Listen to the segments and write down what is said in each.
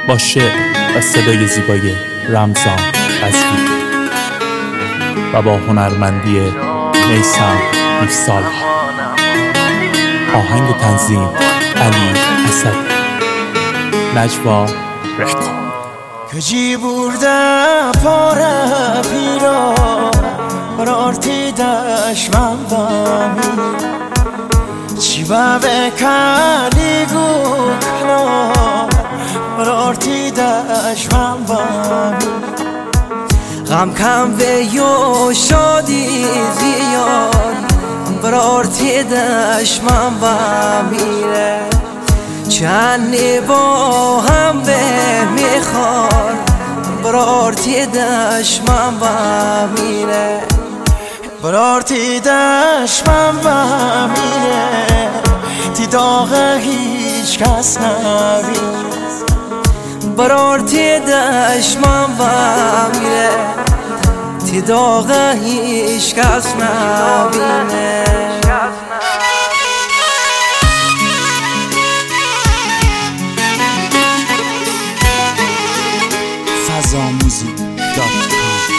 با شعر و صدای زیبای رمضان قزوینی و با هنرمندی میثم بیفصالح. آهنگ و تنظیم علی اسدی. نجوا رکورد. کجی برده پاره پیرا برارتی دشمن بامی چی با بکالی گوکنا برارتی دشمن بامی غم کم به یو شادی زیاد برارتی دشمن بامیره چندی با هم به میخوار برارتی دشمن با میره برارتی دشمن با میره تی داغ هیچ کس نبینه برارتی دشمن با میره تی داغ هیچ کس نبینه fazamusic.com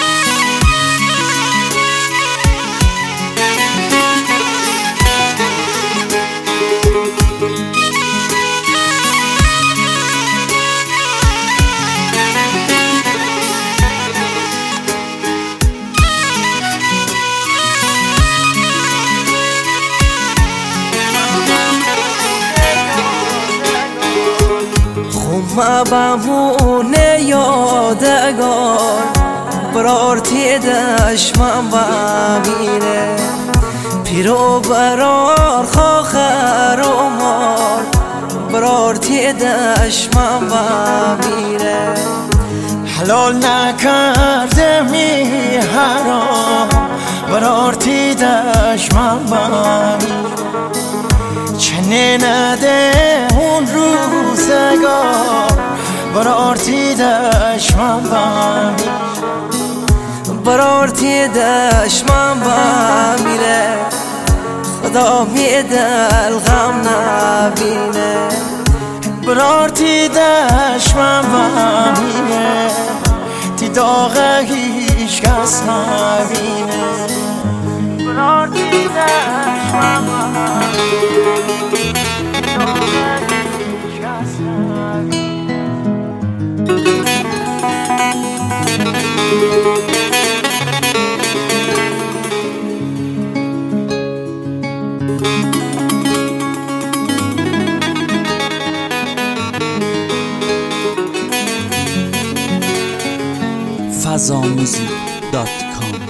ما بمونه یادگار برارتی دشمن بمیره پیرو برار خاخر و مار برارتی دشمن بمیره حلال نکرده می حرام برارتی دشمن بمیره چنه نده اون روزگار برارتی دشمن بامی برارتی دشمن بامیره خدا میدل غم نبینه برارتی دشمن بامیره تی داغ هیچ کس نبینه برارتی دشمن بامیره fazamusic.com